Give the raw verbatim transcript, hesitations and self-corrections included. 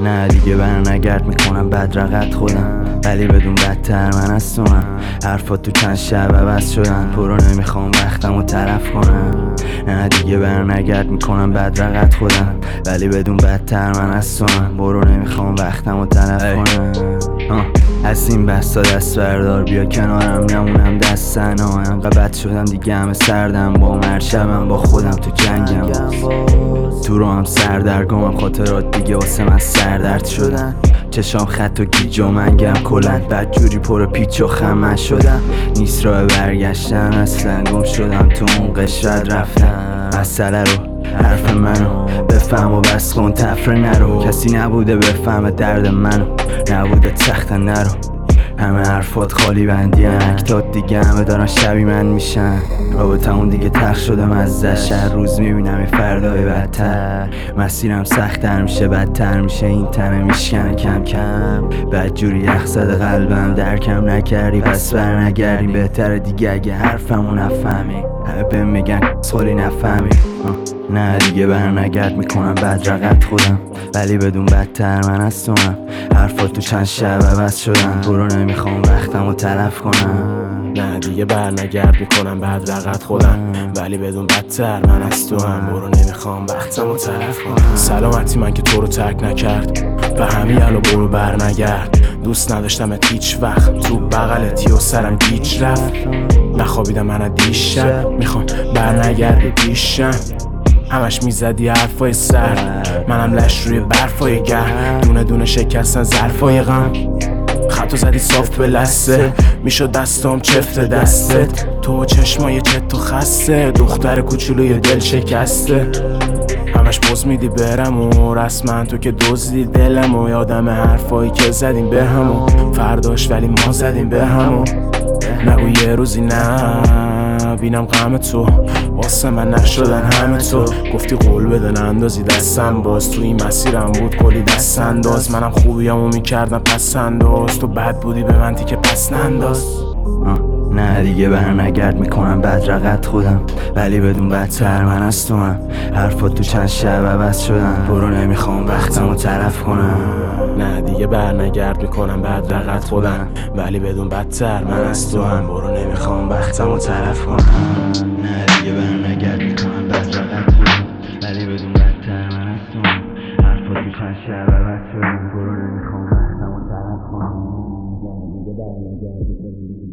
نه دیگه برنگرد میکنم بدرقت خودم، ولی بدون بدتر من از تو هم. حرفات تو چند شب عوض شدن، برو نمیخوام وقتم رو تلف کنم. نه دیگه برنگرد میکنم بدرقت خودم، ولی بدون بدتر من از تو هم. برو نمیخوام وقتم رو تلف کنم. از این بستا دست بردار، بیا کنارم نمونم دست تنها. انقدر بد شدم دیگه همه سردم، با مرشبم با خودم تو جنگم. تو رو هم سردرگمم، خاطرات دیگه واسه من سردرد شدن. چشام خط و گیج و منگم کلن، بدجوری پر پیچ و خم شدم. نیست راه برگشتن، اصلا گم شدم تو اون قشرت رفتم. مسئله رو حرف منو بفهم و بس کن تفره نرو. کسی نبوده بفهمه درد منو، نبوده تخت نرو. همه حرفات خالی بندی اکتات دیگه همه دارن شبی من میشن. رابطمون دیگه تخ شده مزدش، هر روز میبینم یه فردای بدتر. مسیرم سخت‌تر میشه بدتر میشه، این تنه میشکنه کم کم. بدجوری یخ زده قلبم، درکم نکردی پس برنگردیم. بهتره دیگه اگه حرفمو نفهمی، همه بهم میگن سالی نفهمی. نه دیگه برنگرد میکنم بدرقت خودم، ولی بدون بدتر من از تو هم. حرفات تو چند شب عوض شدن، برو نمیخوام وقتم رو تلف کنم. نه دیگه برنگرد میکنم بدرقت خودم، ولی بدون بدتر من از تو هم. برو نمیخوام وقتم رو تلف کنم. سلامتی من که تو رو ترک نکرد، و همین الان برو برنگرد. دوست نداشتم هیچ وقت، تو بغلتی و سرم گیج رفت. نخوابیدم من از دیشب، میخوام برنگردی پیشم. همش میزدی حرفای سر، منم لش روی برفای گرم. دونه دونه شکستن ظرفای غم، خطو زدی صاف به لسه. میشد دستام چفت دستت، تو چشمای چت و خسته. دختر کوچولوی دل شکسته، همش پوز میدی برم و رسما تو که دزدی دلم. و یادم حرفایی که زدیم به همو، فرداش ولی ما زدیم به همو. نگو یه روزی نه بینم غم تو، واسه من نشدن همه تو. گفتی قول بده نندازی دستم باز، تو این مسیرم بود کلی دست انداز. منم خوبیامو میکردم پس انداز، تو بد بودی به من که پس ننداز. نه دیگه برنگرد میکنم بدرقت خودم، ولی بدون بدتر من از تو هم. حرفات تو چند شب عوض شدن، برو نمیخوام وقتم رو تلف کنم. نه دیگه برنگرد میکنم بدرقت خودم، ولی بدون بدتر من از تو هم. برو نمیخوام وقتم رو تلف کنم. نه دیگه برنگرد میکنم بدرقت خودم، ولی بدون بدتر من از تو هم. حرفات تو چند شب عوض شدن، برو نمیخوام وقتم رو تلف کنم. نه دیگه برنگرد میکنم